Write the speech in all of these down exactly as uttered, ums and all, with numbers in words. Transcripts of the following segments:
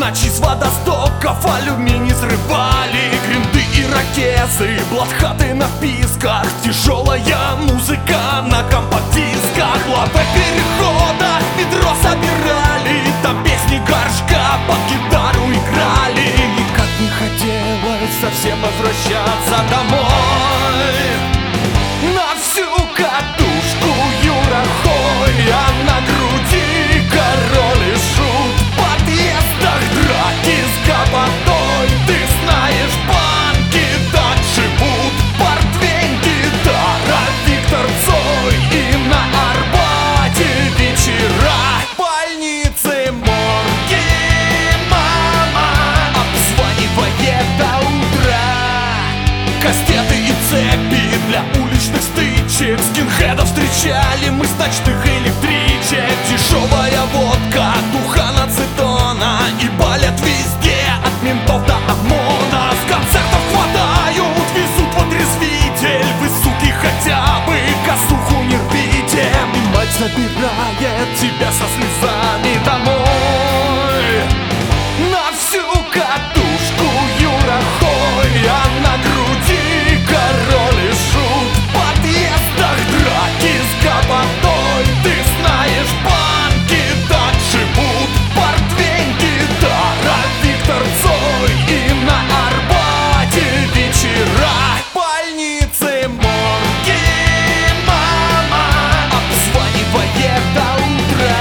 ночи с водостоков алюминий срывали. Гринды, ирокезы, блатхаты на вписках, тяжелая музыка на компакт-дисках. Лавы в переходах ведро собирали, там песни горшка под гитару играли. И как не хотелось совсем возвращаться домой на всю катушку Юра Хой, а на груди король и шут. В подъездах драки с гопотой, ты знаешь, банки так живут. Портвейн, гитара, Виктор Цой, и на Арбате вечера, больницы, морги, мама обзванивает до утра. Кастеты и цепи для уличных стычек, скинхедов встречали мы с ночных электричек. Дешевая водка, духан ацетона, и балят везде от ментов до ОМОНа. С концертов хватают, везут в отрезвитель. Вы, суки, хотя бы косуху не рвите. И мать забирает тебя со слезами домой на всю катушку Юра Хой, а на груди король и шут. В подъездах драки с гопотой, ты знаешь, банки так живут. Портвейн, гитара, Виктор Цой, и на Арбате вечера, больницы, морги, мама обзванивает до утра.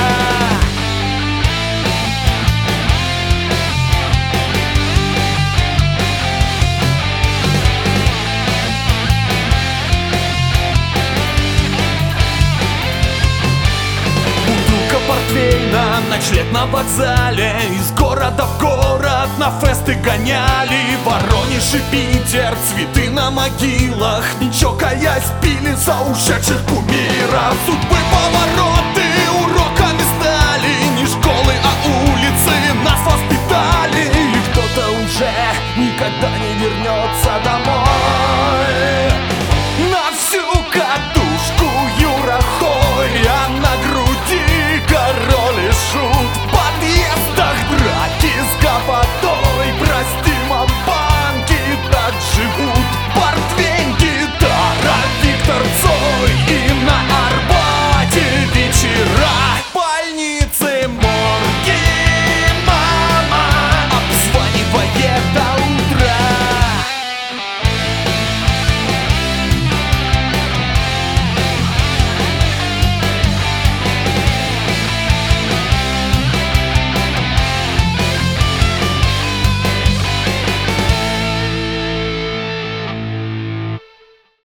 Бутылка портвейна, ночлег на вокзале, из города в город на фесты гоняли. Воронеж и Питер, цветы на могилах, не чокаясь пили за ушедших кумиров. Судьбы повороты,